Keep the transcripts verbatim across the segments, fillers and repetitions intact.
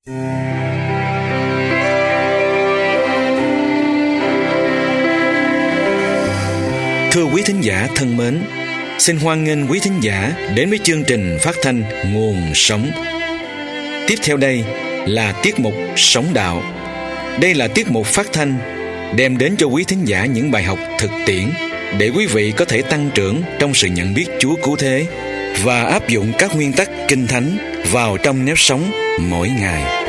Thưa quý thính giả thân mến, xin hoan nghênh quý thính giả đến với chương trình phát thanh Nguồn Sống. Tiếp theo đây là tiết mục Sống Đạo. Đây là tiết mục phát thanh đem đến cho quý thính giả những bài học thực tiễn để quý vị có thể tăng trưởng trong sự nhận biết Chúa cứu thế và áp dụng các nguyên tắc Kinh Thánh vào trong nếp sống mỗi ngày.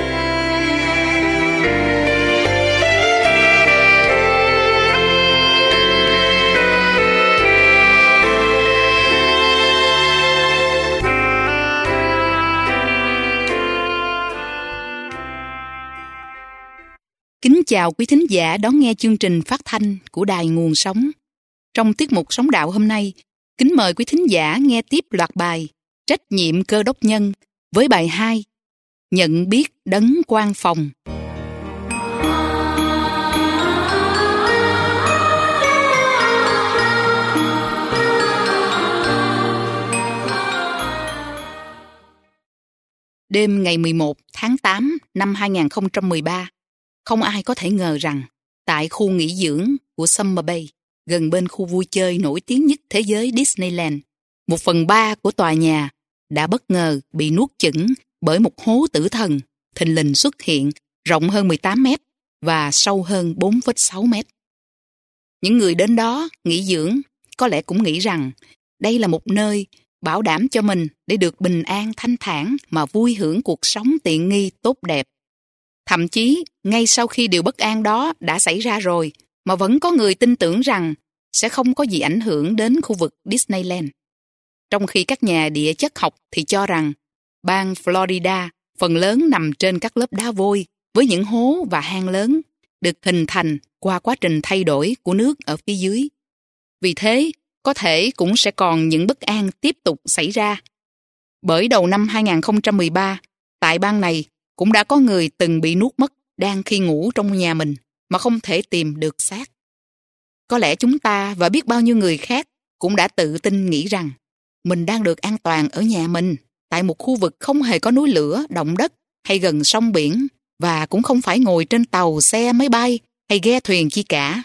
Kính chào quý thính giả đón nghe chương trình phát thanh của Đài Nguồn Sống. Trong tiết mục Sống Đạo hôm nay, kính mời quý thính giả nghe tiếp loạt bài Trách nhiệm cơ đốc nhân với bài hai Nhận biết đấng quan phòng. Đêm ngày mười một tháng tám năm hai nghìn không trăm mười ba, không ai có thể ngờ rằng tại khu nghỉ dưỡng của Summer Bay, gần bên khu vui chơi nổi tiếng nhất thế giới Disneyland, một phần ba của tòa nhà đã bất ngờ bị nuốt chửng bởi một hố tử thần thình lình xuất hiện rộng hơn mười tám mét và sâu hơn bốn phẩy sáu mét. Những người đến đó nghỉ dưỡng có lẽ cũng nghĩ rằng đây là một nơi bảo đảm cho mình để được bình an thanh thản mà vui hưởng cuộc sống tiện nghi tốt đẹp. Thậm chí, ngay sau khi điều bất an đó đã xảy ra rồi, mà vẫn có người tin tưởng rằng sẽ không có gì ảnh hưởng đến khu vực Disneyland. Trong khi các nhà địa chất học thì cho rằng bang Florida phần lớn nằm trên các lớp đá vôi với những hố và hang lớn được hình thành qua quá trình thay đổi của nước ở phía dưới. Vì thế, có thể cũng sẽ còn những bất an tiếp tục xảy ra. Bởi đầu năm hai nghìn không trăm mười ba, tại bang này cũng đã có người từng bị nuốt mất đang khi ngủ trong nhà mình mà không thể tìm được xác. Có lẽ chúng ta và biết bao nhiêu người khác cũng đã tự tin nghĩ rằng mình đang được an toàn ở nhà mình, tại một khu vực không hề có núi lửa, động đất hay gần sông biển, và cũng không phải ngồi trên tàu, xe, máy bay hay ghe thuyền chi cả.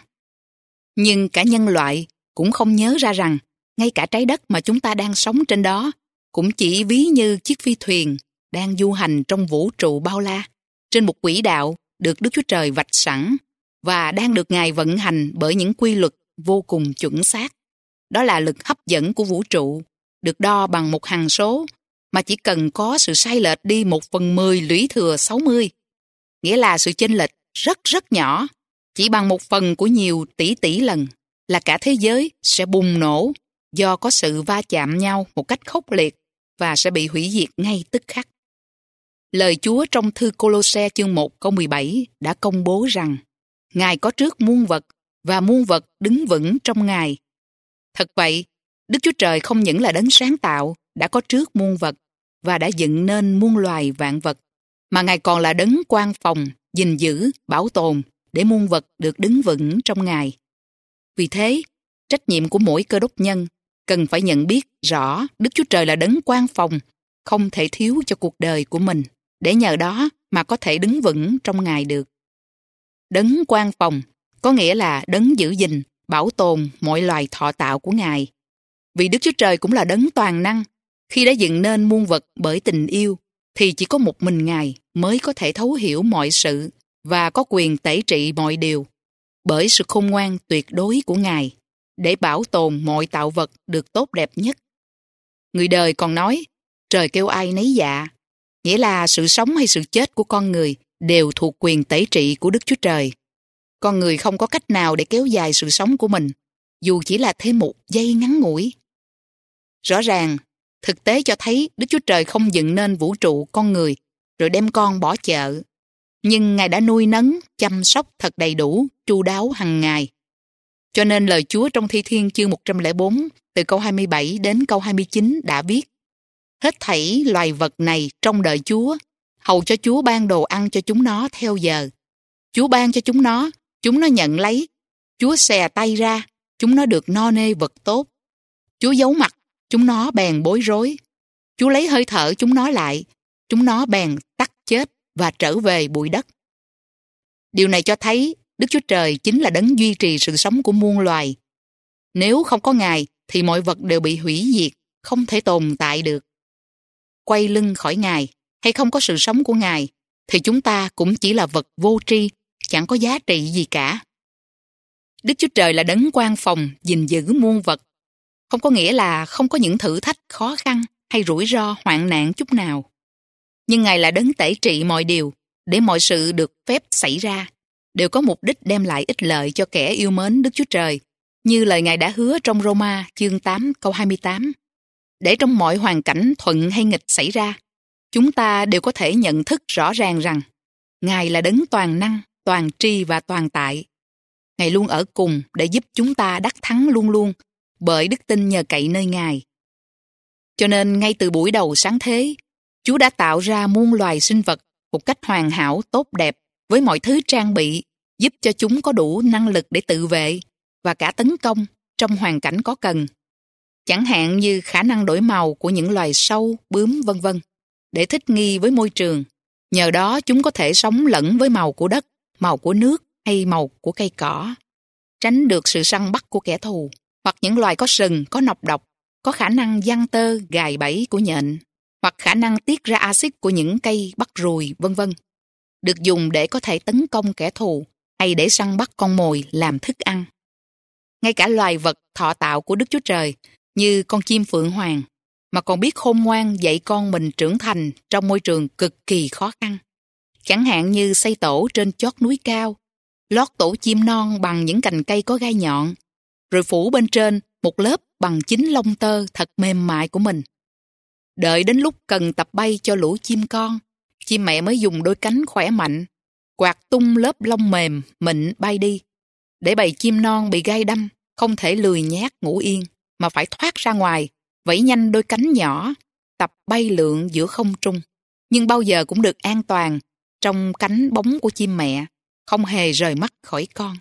Nhưng cả nhân loại cũng không nhớ ra rằng ngay cả trái đất mà chúng ta đang sống trên đó cũng chỉ ví như chiếc phi thuyền đang du hành trong vũ trụ bao la, trên một quỹ đạo được Đức Chúa Trời vạch sẵn và đang được Ngài vận hành bởi những quy luật vô cùng chuẩn xác. Đó là lực hấp dẫn của vũ trụ, được đo bằng một hằng số mà chỉ cần có sự sai lệch đi một phần mười lũy thừa sáu mươi. Nghĩa là sự chênh lệch rất rất nhỏ, chỉ bằng một phần của nhiều tỷ tỷ lần, là cả thế giới sẽ bùng nổ do có sự va chạm nhau một cách khốc liệt và sẽ bị hủy diệt ngay tức khắc. Lời Chúa trong thư Cô-lô-se chương một câu mười bảy đã công bố rằng Ngài có trước muôn vật và muôn vật đứng vững trong Ngài. Thật vậy, Đức Chúa Trời không những là đấng sáng tạo đã có trước muôn vật và đã dựng nên muôn loài vạn vật, mà Ngài còn là đấng quan phòng, gìn giữ, bảo tồn để muôn vật được đứng vững trong Ngài. Vì thế, trách nhiệm của mỗi cơ đốc nhân cần phải nhận biết rõ Đức Chúa Trời là đấng quan phòng, không thể thiếu cho cuộc đời của mình, để nhờ đó mà có thể đứng vững trong Ngài được. Đấng quan phòng có nghĩa là đấng giữ gìn, bảo tồn mọi loài thọ tạo của Ngài. Vì Đức Chúa Trời cũng là đấng toàn năng, khi đã dựng nên muôn vật bởi tình yêu, thì chỉ có một mình Ngài mới có thể thấu hiểu mọi sự và có quyền tể trị mọi điều, bởi sự khôn ngoan tuyệt đối của Ngài, để bảo tồn mọi tạo vật được tốt đẹp nhất. Người đời còn nói, trời kêu ai nấy dạ, nghĩa là sự sống hay sự chết của con người đều thuộc quyền tể trị của Đức Chúa Trời. Con người không có cách nào để kéo dài sự sống của mình, dù chỉ là thêm một giây ngắn ngủi. Rõ ràng, thực tế cho thấy Đức Chúa Trời không dựng nên vũ trụ con người rồi đem con bỏ chợ, nhưng Ngài đã nuôi nấng, chăm sóc thật đầy đủ, chu đáo hằng ngày. Cho nên lời Chúa trong Thi Thiên chương một trăm lẻ bốn, từ câu hai mươi bảy đến câu hai mươi chín đã viết: Hết thảy loài vật này trong đợi Chúa, hầu cho Chúa ban đồ ăn cho chúng nó theo giờ. Chúa ban cho chúng nó, chúng nó nhận lấy. Chúa xè tay ra, chúng nó được no nê vật tốt. Chúa giấu mặt, chúng nó bèn bối rối. Chúa lấy hơi thở chúng nó lại, chúng nó bèn tắt chết. và trở về bụi đất. Điều này cho thấy Đức Chúa Trời chính là đấng duy trì sự sống của muôn loài. Nếu không có Ngài thì mọi vật đều bị hủy diệt, không thể tồn tại được. Quay lưng khỏi Ngài hay không có sự sống của Ngài thì chúng ta cũng chỉ là vật vô tri, chẳng có giá trị gì cả. Đức Chúa Trời là đấng quan phòng, gìn giữ muôn vật. Không có nghĩa là không có những thử thách, khó khăn hay rủi ro, hoạn nạn chút nào. Nhưng Ngài là đấng tể trị mọi điều, để mọi sự được phép xảy ra, đều có mục đích đem lại ích lợi cho kẻ yêu mến Đức Chúa Trời, như lời Ngài đã hứa trong Roma chương tám câu hai mươi tám. Để trong mọi hoàn cảnh thuận hay nghịch xảy ra, chúng ta đều có thể nhận thức rõ ràng rằng Ngài là đấng toàn năng, toàn tri và toàn tại. Ngài luôn ở cùng để giúp chúng ta đắc thắng luôn luôn, bởi đức tin nhờ cậy nơi Ngài. Cho nên ngay từ buổi đầu sáng thế, Chúa đã tạo ra muôn loài sinh vật một cách hoàn hảo, tốt đẹp, với mọi thứ trang bị, giúp cho chúng có đủ năng lực để tự vệ và cả tấn công trong hoàn cảnh có cần. Chẳng hạn như khả năng đổi màu của những loài sâu, bướm, vân vân, để thích nghi với môi trường. Nhờ đó chúng có thể sống lẫn với màu của đất, màu của nước hay màu của cây cỏ, tránh được sự săn bắt của kẻ thù, hoặc những loài có sừng, có nọc độc, có khả năng giăng tơ, gài bẫy của nhện, hoặc khả năng tiết ra axit của những cây bắt ruồi, vân vân, được dùng để có thể tấn công kẻ thù hay để săn bắt con mồi làm thức ăn. Ngay cả loài vật thọ tạo của Đức Chúa Trời, như con chim phượng hoàng, mà còn biết khôn ngoan dạy con mình trưởng thành trong môi trường cực kỳ khó khăn. Chẳng hạn như xây tổ trên chót núi cao, lót tổ chim non bằng những cành cây có gai nhọn, rồi phủ bên trên một lớp bằng chính lông tơ thật mềm mại của mình. Đợi đến lúc cần tập bay cho lũ chim con, chim mẹ mới dùng đôi cánh khỏe mạnh, quạt tung lớp lông mềm, mịn bay đi, để bầy chim non bị gai đâm, không thể lười nhác ngủ yên, mà phải thoát ra ngoài, vẫy nhanh đôi cánh nhỏ, tập bay lượn giữa không trung, nhưng bao giờ cũng được an toàn trong cánh bóng của chim mẹ, không hề rời mắt khỏi con.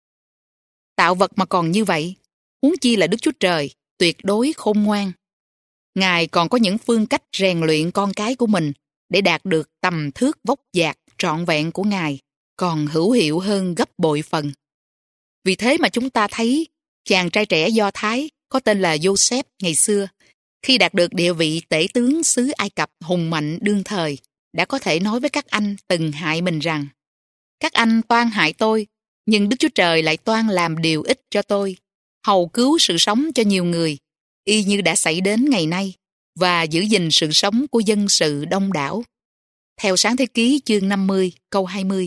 Tạo vật mà còn như vậy, huống chi là Đức Chúa Trời, tuyệt đối khôn ngoan. Ngài còn có những phương cách rèn luyện con cái của mình để đạt được tầm thước vóc dạc trọn vẹn của Ngài, còn hữu hiệu hơn gấp bội phần. Vì thế mà chúng ta thấy chàng trai trẻ Do Thái có tên là Joseph ngày xưa, khi đạt được địa vị tể tướng xứ Ai Cập hùng mạnh đương thời, đã có thể nói với các anh từng hại mình rằng: các anh toan hại tôi, nhưng Đức Chúa Trời lại toan làm điều ích cho tôi, hầu cứu sự sống cho nhiều người, y như đã xảy đến ngày nay, và giữ gìn sự sống của dân sự đông đảo. Theo Sáng Thế Ký chương năm mươi câu hai mươi.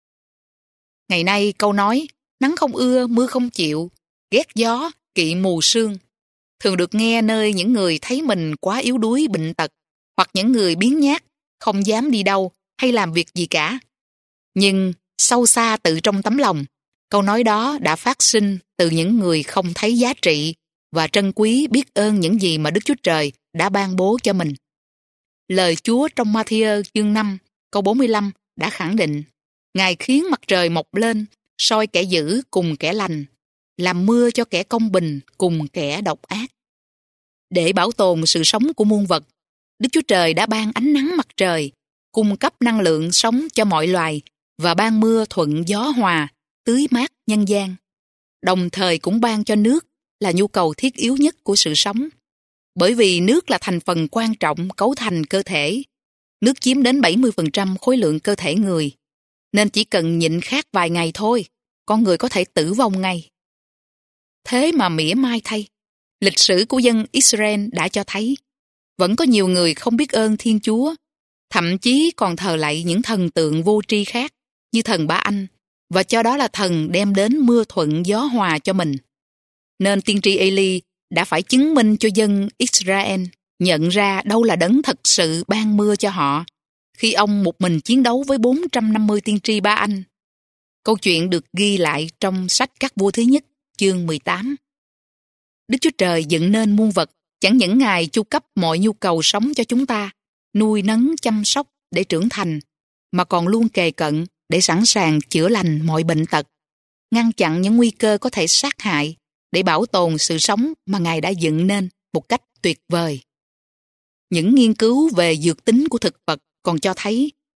Ngày nay câu nói nắng không ưa, mưa không chịu, ghét gió, kỵ mù sương thường được nghe nơi những người thấy mình quá yếu đuối bệnh tật, hoặc những người biếng nhác, không dám đi đâu hay làm việc gì cả. Nhưng sâu xa tự trong tấm lòng, câu nói đó đã phát sinh từ những người không thấy giá trị và trân quý biết ơn những gì mà Đức Chúa Trời đã ban bố cho mình. Lời Chúa trong Ma-thi-ơ chương năm câu bốn mươi lăm đã khẳng định: Ngài khiến mặt trời mọc lên, soi kẻ dữ cùng kẻ lành, làm mưa cho kẻ công bình cùng kẻ độc ác. Để bảo tồn sự sống của muôn vật, Đức Chúa Trời đã ban ánh nắng mặt trời, cung cấp năng lượng sống cho mọi loài và ban mưa thuận gió hòa, tưới mát nhân gian. Đồng thời cũng ban cho nước là nhu cầu thiết yếu nhất của sự sống. Bởi vì nước là thành phần quan trọng cấu thành cơ thể. Nước chiếm đến bảy mươi phần trăm khối lượng cơ thể người. Nên chỉ cần nhịn khát vài ngày thôi, con người có thể tử vong ngay. Thế mà mỉa mai thay, lịch sử của dân Israel đã cho thấy vẫn có nhiều người không biết ơn Thiên Chúa, thậm chí còn thờ lạy những thần tượng vô tri khác như thần Ba Anh, và cho đó là thần đem đến mưa thuận gió hòa cho mình. Nên tiên tri Eli đã phải chứng minh cho dân Israel nhận ra đâu là đấng thật sự ban mưa cho họ, khi ông một mình chiến đấu với bốn trăm năm mươi tiên tri Ba Anh. Câu chuyện được ghi lại trong sách Các Vua thứ nhất, chương mười tám. Đức Chúa Trời dựng nên muôn vật, chẳng những Ngài chu cấp mọi nhu cầu sống cho chúng ta, nuôi nấng chăm sóc để trưởng thành, mà còn luôn kề cận để sẵn sàng chữa lành mọi bệnh tật, ngăn chặn những nguy cơ có thể sát hại, để bảo tồn sự sống mà Ngài đã dựng nên một cách tuyệt vời. Những nghiên cứu về dược tính của thực vật còn cho thấy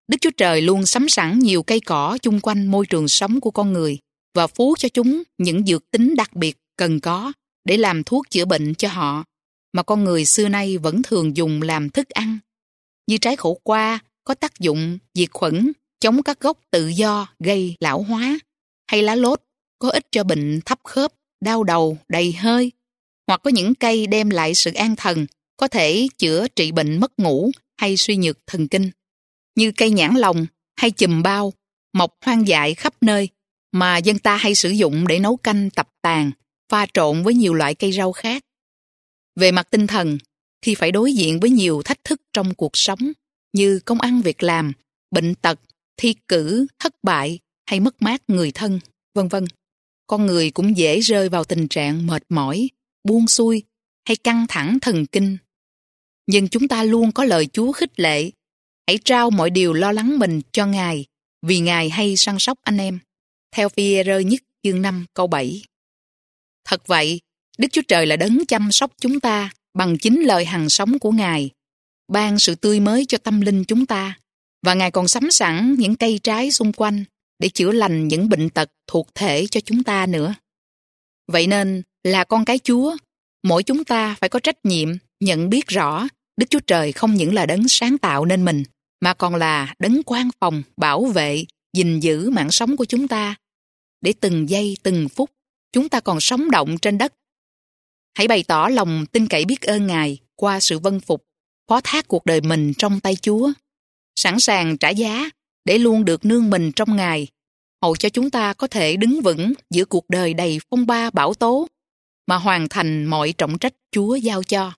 Đức Chúa Trời luôn sắm sẵn nhiều cây cỏ chung quanh môi trường sống của con người và phú cho chúng những dược tính đặc biệt cần có để làm thuốc chữa bệnh cho họ, mà con người xưa nay vẫn thường dùng làm thức ăn. Như trái khổ qua có tác dụng diệt khuẩn, chống các gốc tự do gây lão hóa, hay lá lốt có ích cho bệnh thấp khớp, đau đầu, đầy hơi, hoặc có những cây đem lại sự an thần, có thể chữa trị bệnh mất ngủ hay suy nhược thần kinh, như cây nhãn lồng hay chùm bao, mọc hoang dại khắp nơi, mà dân ta hay sử dụng để nấu canh tập tàn, pha trộn với nhiều loại cây rau khác. Về mặt tinh thần, khi phải đối diện với nhiều thách thức trong cuộc sống, như công ăn việc làm, bệnh tật, thi cử, thất bại hay mất mát người thân, vân vân, con người cũng dễ rơi vào tình trạng mệt mỏi, buông xuôi hay căng thẳng thần kinh. Nhưng chúng ta luôn có lời Chúa khích lệ: hãy trao mọi điều lo lắng mình cho Ngài, vì Ngài hay săn sóc anh em. Theo Phi-e-rơ nhất chương năm câu bảy. Thật vậy, Đức Chúa Trời là đấng chăm sóc chúng ta bằng chính lời hằng sống của Ngài, ban sự tươi mới cho tâm linh chúng ta, và Ngài còn sắm sẵn những cây trái xung quanh để chữa lành những bệnh tật thuộc thể cho chúng ta nữa. Vậy nên, là con cái Chúa, mỗi chúng ta phải có trách nhiệm nhận biết rõ Đức Chúa Trời không những là đấng sáng tạo nên mình, mà còn là đấng quan phòng, bảo vệ, gìn giữ mạng sống của chúng ta, để từng giây từng phút chúng ta còn sống động trên đất. Hãy bày tỏ lòng tin cậy biết ơn Ngài qua sự vâng phục, phó thác cuộc đời mình trong tay Chúa, sẵn sàng trả giá để luôn được nương mình trong Ngài, hầu cho chúng ta có thể đứng vững giữa cuộc đời đầy phong ba bão tố, mà hoàn thành mọi trọng trách Chúa giao cho.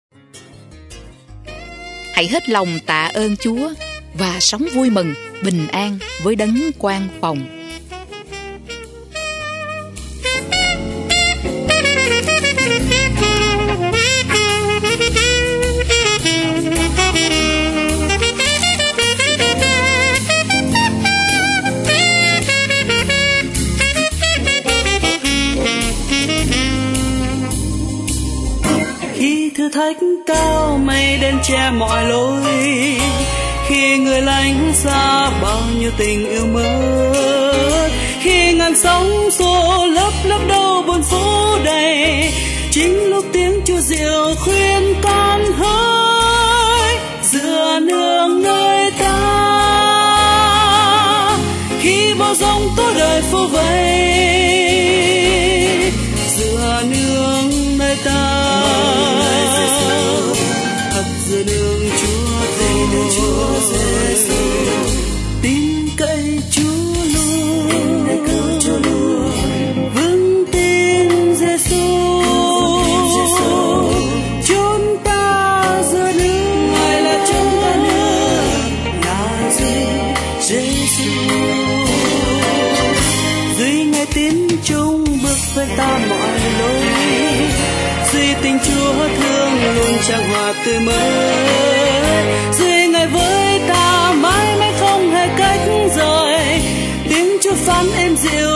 Hãy hết lòng tạ ơn Chúa và sống vui mừng, bình an với đấng quan phòng. Khi thử thách cao mây đến che mọi lối, khi người lánh xa bao nhiêu tình yêu mất, khi ngàn sóng xô lấp lấp đâu buồn phố đầy, chính lúc tiếng Chúa diệu khuyên con hỡi dựa nương nơi ta. Khi bao giông tố đời phô vây, dựa nương nơi ta, thật dựa nương Chúa Giêsu, tin cậy Chúa luôn, vững tin Giêsu, chúng ta dựa nương, Ngài là chúng ta nương, là Giêsu. Duy Ngài tín chung bước với ta mọi lối, duy tình Chúa thương luôn trang hòa tươi mới, duy Ngài với ta mãi mãi không hề cách rời, tiếng Chúa phán êm dịu